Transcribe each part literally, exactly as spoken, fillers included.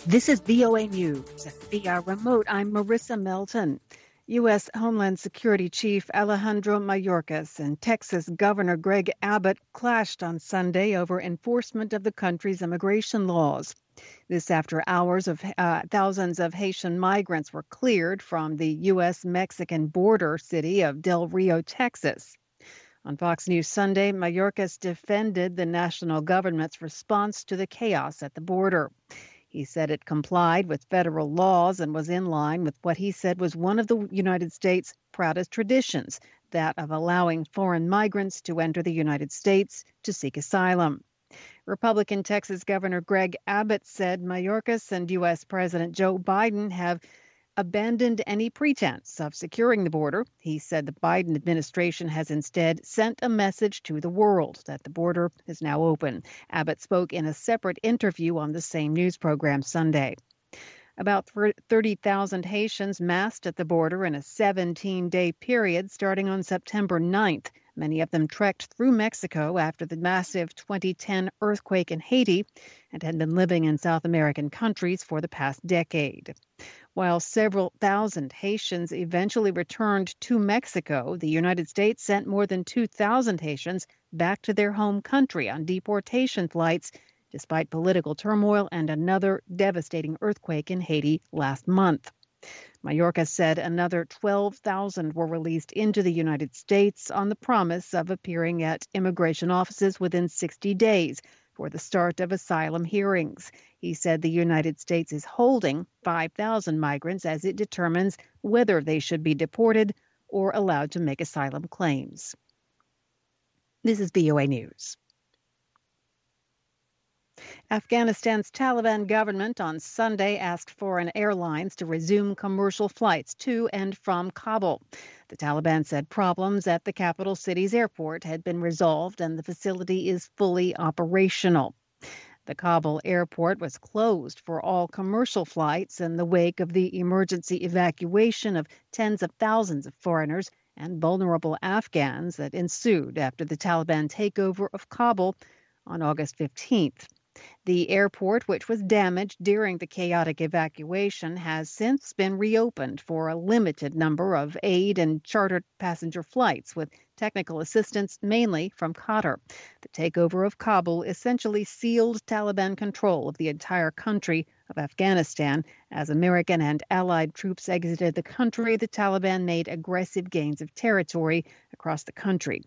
This is V O A News. Via remote, I'm Marissa Melton. U S. Homeland Security Chief Alejandro Mayorkas and Texas Governor Greg Abbott clashed on Sunday over enforcement of the country's immigration laws. This after hours of uh, thousands of Haitian migrants were cleared from the U S Mexican border city of Del Rio, Texas. On Fox News Sunday, Mayorkas defended the national government's response to the chaos at the border. He said it complied with federal laws and was in line with what he said was one of the United States' proudest traditions, that of allowing foreign migrants to enter the United States to seek asylum. Republican Texas Governor Greg Abbott said Mayorkas and U S. President Joe Biden have abandoned any pretense of securing the border. He said the Biden administration has instead sent a message to the world that the border is now open. Abbott spoke in a separate interview on the same news program Sunday. About thirty thousand Haitians massed at the border in a seventeen-day period starting on September ninth. Many of them trekked through Mexico after the massive twenty ten earthquake in Haiti and had been living in South American countries for the past decade. While several thousand Haitians eventually returned to Mexico, the United States sent more than two thousand Haitians back to their home country on deportation flights, despite political turmoil and another devastating earthquake in Haiti last month. Mayorkas said another twelve thousand were released into the United States on the promise of appearing at immigration offices within sixty days for the start of asylum hearings. He said the United States is holding five thousand migrants as it determines whether they should be deported or allowed to make asylum claims. This is V O A News. Afghanistan's Taliban government on Sunday asked foreign airlines to resume commercial flights to and from Kabul. The Taliban said problems at the capital city's airport had been resolved and the facility is fully operational. The Kabul airport was closed for all commercial flights in the wake of the emergency evacuation of tens of thousands of foreigners and vulnerable Afghans that ensued after the Taliban takeover of Kabul on August fifteenth. The airport, which was damaged during the chaotic evacuation, has since been reopened for a limited number of aid and chartered passenger flights with technical assistance mainly from Qatar. The takeover of Kabul essentially sealed Taliban control of the entire country of Afghanistan. As American and allied troops exited the country, the Taliban made aggressive gains of territory across the country.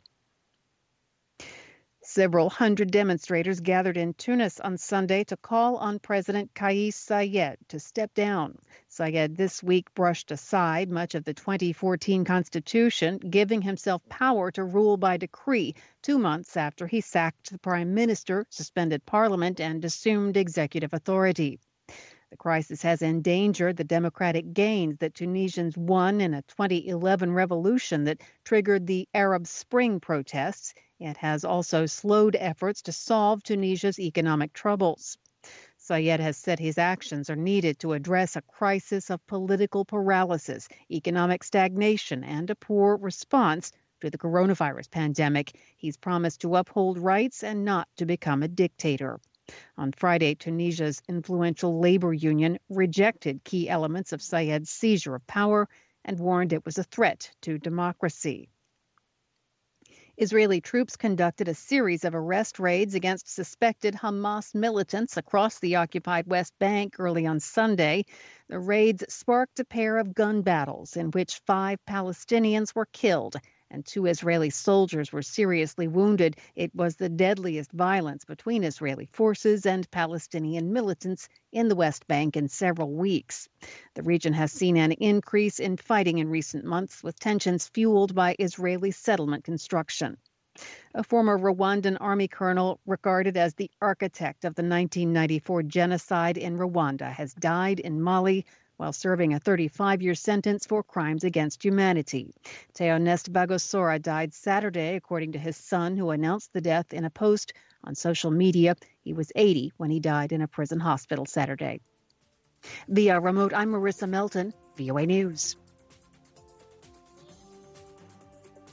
Several hundred demonstrators gathered in Tunis on Sunday to call on President Kais Saied to step down. Saied this week brushed aside much of the twenty fourteen Constitution, giving himself power to rule by decree two months after he sacked the prime minister, suspended parliament, and assumed executive authority. The crisis has endangered the democratic gains that Tunisians won in a twenty eleven revolution that triggered the Arab Spring protests. It has also slowed efforts to solve Tunisia's economic troubles. Saied has said his actions are needed to address a crisis of political paralysis, economic stagnation, and a poor response to the coronavirus pandemic. He's promised to uphold rights and not to become a dictator. On Friday, Tunisia's influential labor union rejected key elements of Saied's seizure of power and warned it was a threat to democracy. Israeli troops conducted a series of arrest raids against suspected Hamas militants across the occupied West Bank early on Sunday. The raids sparked a pair of gun battles in which five Palestinians were killed and two Israeli soldiers were seriously wounded. It was the deadliest violence between Israeli forces and Palestinian militants in the West Bank in several weeks. The region has seen an increase in fighting in recent months, with tensions fueled by Israeli settlement construction. A former Rwandan army colonel regarded as the architect of the nineteen ninety-four genocide in Rwanda has died in Mali while serving a thirty-five-year sentence for crimes against humanity. Theoneste Bagosora died Saturday, according to his son, who announced the death in a post on social media. He was eighty when he died in a prison hospital Saturday. Via remote, I'm Marissa Melton, V O A News.